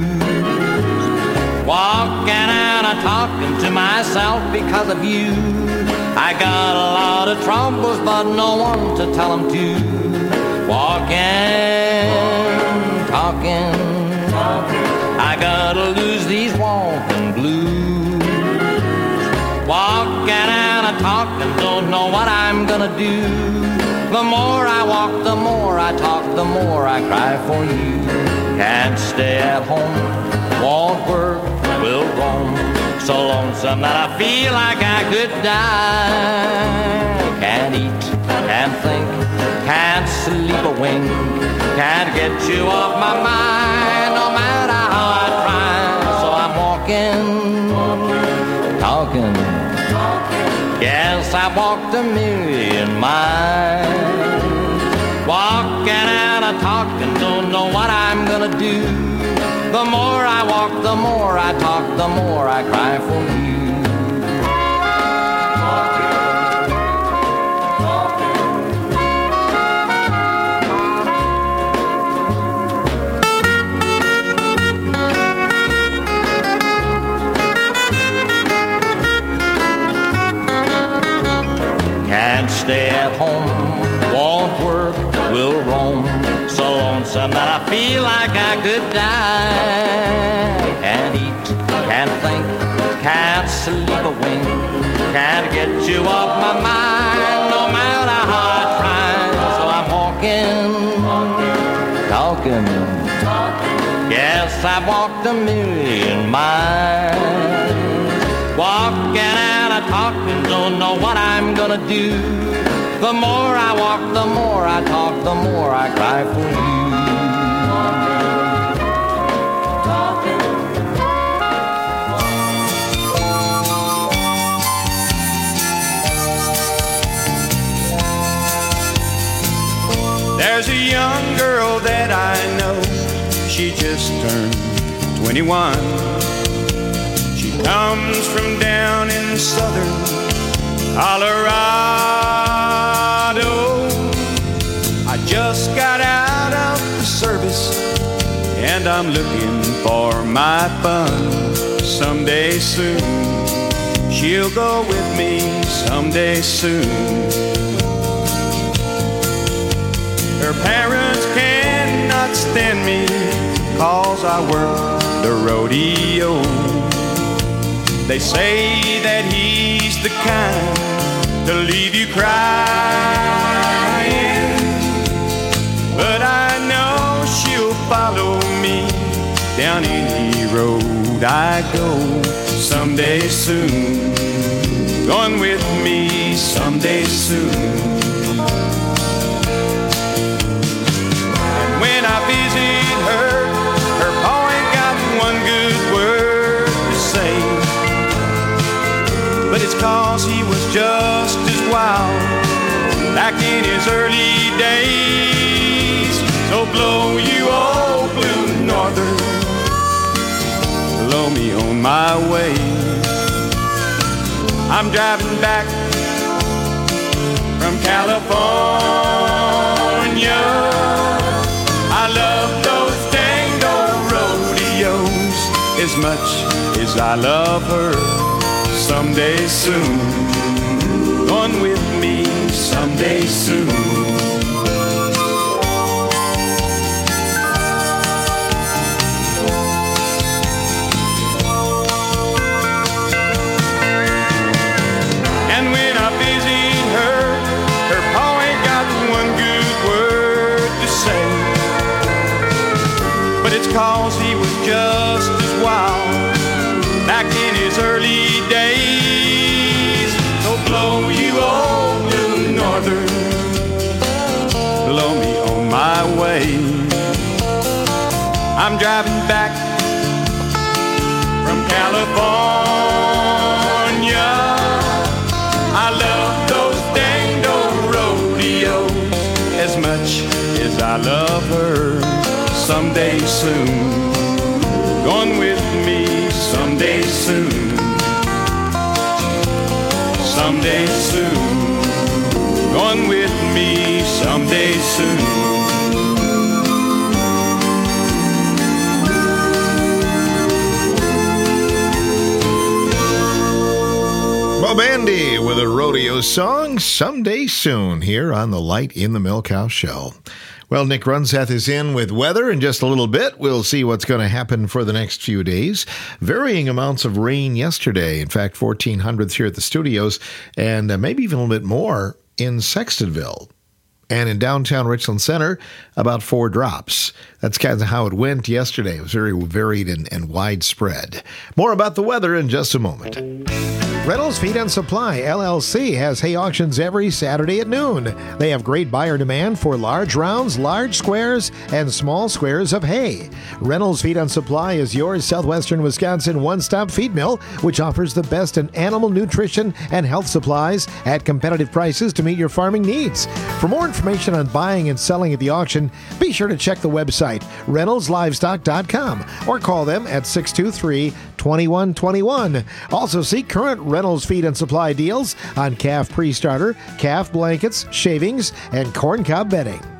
[SPEAKER 12] Walking out and talking to myself because of you. I got a lot of troubles, but no one to tell them to. Walking, talking, talking. I gotta lose these walking blues. Walking out and talking, don't know what I'm gonna do. The more I walk, the more I talk, the more I cry for you. Can't stay at home, won't work, will roam, so lonesome that I feel like I could die. Can't eat, can't think, can't sleep a wink, can't get you off my mind no matter how I try. So I'm walking, talking, yes, I walked a million miles. Walking out and talking, don't know what I'm gonna do. The more I walk, the more I talk, the more I cry for you. Can't stay at home, won't work, will roam, so lonesome that I feel like I could die. Can't eat, can't think, Can't get you off my mind no matter how I try. So I'm walking, talking. Yes, I've walked a million miles. Walking and a talking, don't know what I'm gonna do. The more I walk, the more I talk, the more I cry for you.
[SPEAKER 7] There's a young girl that I know, she just turned twenty-one. She comes from down in southern Colorado. I just got out of the service and I'm looking for my fun. Someday soon she'll go with me, someday soon. Her parents cannot stand me, 'cause I work the rodeo. They say that he's the kind to leave you crying, but I know she'll follow me down any road I go. Someday soon, going with me someday soon. When I visit her, her pa ain't got one good word to say, but it's 'cause he was just as wild back in his early days. So blow you old blue northern, blow me on my way. I'm driving back from California. I love those dang old rodeos as much as I love her. Someday soon, going with me someday soon. And when I visit her, her pa ain't got one good word to say, but it's 'cause he was just as wild back in his early days. So blow you old blue northern, blow me on my way. I'm driving back from California. I love those dang old rodeos as much as I love her. Someday soon, going with me someday soon. Someday soon, going with me someday soon.
[SPEAKER 1] Bob Andy with a rodeo song, Someday Soon, here on the Light in the Milkhouse Show. Well, Nick Runseth is in with weather in just a little bit. We'll see what's going to happen for the next few days. Varying amounts of rain yesterday. In fact, fourteen hundredths here at the studios, and uh, maybe even a little bit more in Sextonville. And in downtown Richland Center, about four drops. That's kind of how it went yesterday. It was very varied and, and widespread. More about the weather in just a moment.
[SPEAKER 8] Reynolds Feed and Supply, L L C, has hay auctions every Saturday at noon. They have great buyer demand for large rounds, large squares, and small squares of hay. Reynolds Feed and Supply is your southwestern Wisconsin one-stop feed mill, which offers the best in animal nutrition and health supplies at competitive prices to meet your farming needs. For more information on buying and selling at the auction, be sure to check the website, reynolds livestock dot com, or call them at six two three, two one two one. Also see current Reynolds Feed and Supply deals on calf pre-starter, calf blankets, shavings, and corncob bedding.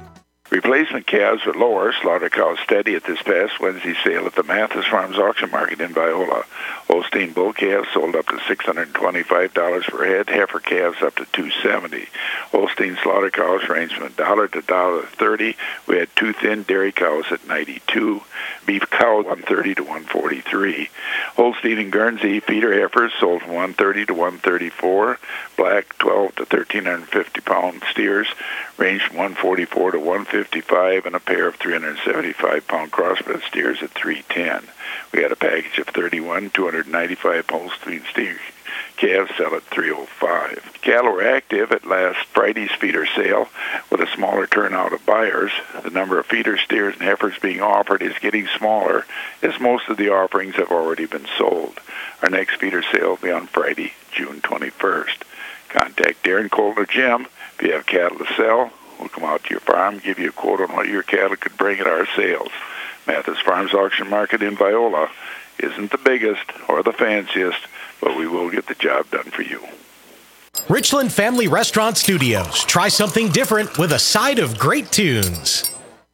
[SPEAKER 9] Replacement calves were lower. Slaughter cows steady at this past Wednesday sale at the Mathis Farms Auction Market in Viola. Holstein bull calves sold up to six hundred twenty-five dollars per head. Heifer calves up to two hundred seventy dollars. Holstein slaughter cows range from a dollar to one dollar thirty. We had two thin dairy cows at ninety-two dollars. Beef cow one hundred thirty to one hundred forty-three dollars. Holstein and Guernsey feeder heifers sold from one hundred thirty to one hundred thirty-four dollars. Black twelve to one thousand three hundred fifty pound steers range from one hundred forty-four to one hundred fifty-five, and a pair of three hundred seventy-five pound crossbred steers at three hundred ten. We had a package of thirty-one two hundred ninety-five Holstein steers. Calves sell at three hundred five. Cattle were active at last Friday's feeder sale with a smaller turnout of buyers. The number of feeder steers and heifers being offered is getting smaller as most of the offerings have already been sold. Our next feeder sale will be on Friday, June twenty-first. Contact Darren, Colton, or Jim if you have cattle to sell. We'll come out to your farm, give you a quote on what your cattle could bring at our sales. Mathis Farms Auction Market in Viola isn't the biggest or the fanciest, but we will get the job done for you.
[SPEAKER 11] Richland Family Restaurant Studios. Try something different with a side of great tunes.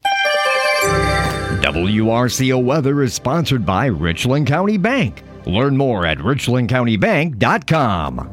[SPEAKER 10] W R C O Weather is sponsored by Richland County Bank. Learn more at richland county bank dot com.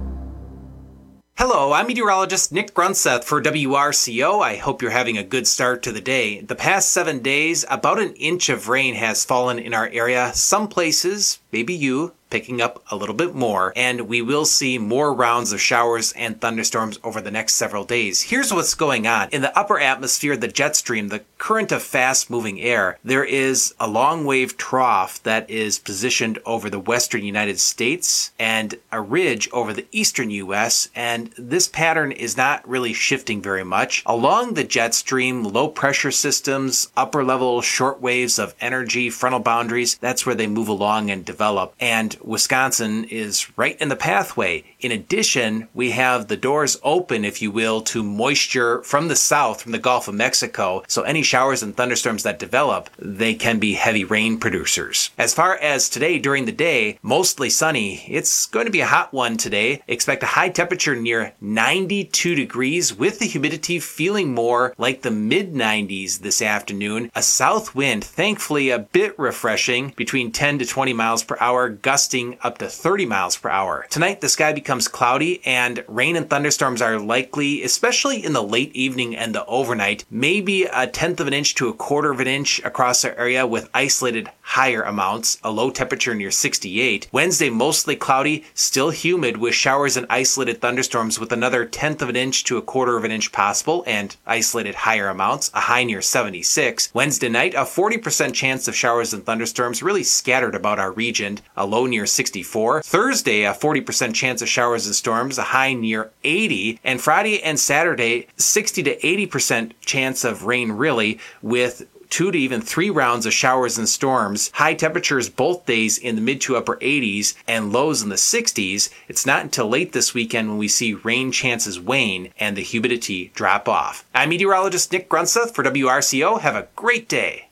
[SPEAKER 14] Hello, I'm meteorologist Nick Grunseth for W R C O. I hope you're having a good start to the day. The past seven days, about an inch of rain has fallen in our area. Some places, maybe you, picking up a little bit more, and we will see more rounds of showers and thunderstorms over the next several days. Here's what's going on. In the upper atmosphere, the jet stream, the current of fast-moving air, there is a long-wave trough that is positioned over the western United States and a ridge over the eastern U S, and this pattern is not really shifting very much. Along the jet stream, low-pressure systems, upper-level short waves of energy, frontal boundaries, that's where they move along and develop, and Wisconsin is right in the pathway. In addition, we have the doors open, if you will, to moisture from the south, from the Gulf of Mexico. So any showers and thunderstorms that develop, they can be heavy rain producers. As far as today during the day, mostly sunny. It's going to be a hot one today. Expect a high temperature near ninety-two degrees with the humidity feeling more like the mid nineties this afternoon. A south wind, thankfully a bit refreshing, between ten to twenty miles per hour, gusting up to thirty miles per hour. Tonight, the sky becomes cloudy and rain and thunderstorms are likely, especially in the late evening and the overnight. Maybe a tenth of an inch to a quarter of an inch across our area with isolated higher amounts, a low temperature near sixty-eight. Wednesday, mostly cloudy, still humid with showers and isolated thunderstorms with another tenth of an inch to a quarter of an inch possible and isolated higher amounts, a high near seventy-six. Wednesday night, a forty percent chance of showers and thunderstorms really scattered about our region, a low near sixty-four. Thursday, a forty percent chance of showers and storms, a high near eighty. And Friday and Saturday, sixty to eighty percent chance of rain really, with two to even three rounds of showers and storms. High temperatures both days in the mid to upper eighties and lows in the sixties. It's not until late this weekend when we see rain chances wane and the humidity drop off. I'm meteorologist Nick Grunseth for W R C O. Have a great day.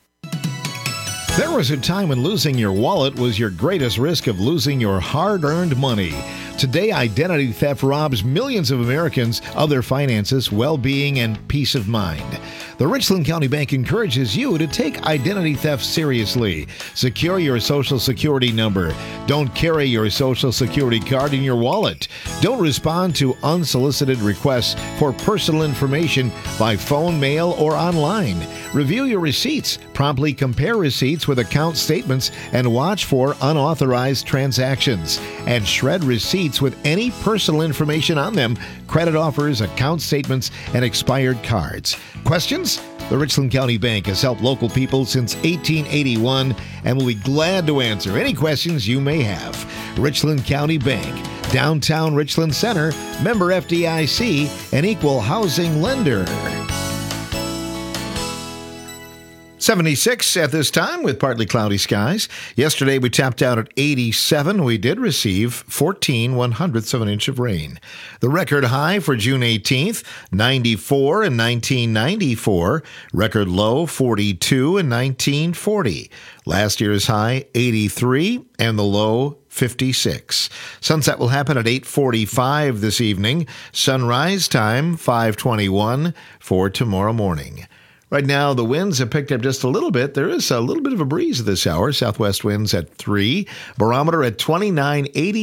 [SPEAKER 1] There was a time when losing your wallet was your greatest risk of losing your hard-earned money. Today, identity theft robs millions of Americans of their finances, well-being, and peace of mind. The Richland County Bank encourages you to take identity theft seriously. Secure your Social Security number. Don't carry your Social Security card in your wallet. Don't respond to unsolicited requests for personal information by phone, mail, or online. Review your receipts. Promptly compare receipts with account statements and watch for unauthorized transactions. And shred receipts with any personal information on them, credit offers, account statements, and expired cards. Questions? The Richland County Bank has helped local people since eighteen eighty-one and will be glad to answer any questions you may have. Richland County Bank, downtown Richland Center, member F D I C, an equal housing lender. seventy-six at this time with partly cloudy skies. Yesterday we tapped out at eighty-seven. We did receive fourteen one hundredths of an inch of rain. The record high for June eighteenth, ninety-four in nineteen ninety-four. Record low, forty-two in nineteen forty. Last year's high, eighty-three, and the low, fifty-six. Sunset will happen at eight forty-five this evening. Sunrise time, five twenty-one for tomorrow morning. Right now, the winds have picked up just a little bit. There is a little bit of a breeze at this hour. Southwest winds at three. Barometer at twenty-nine eighty.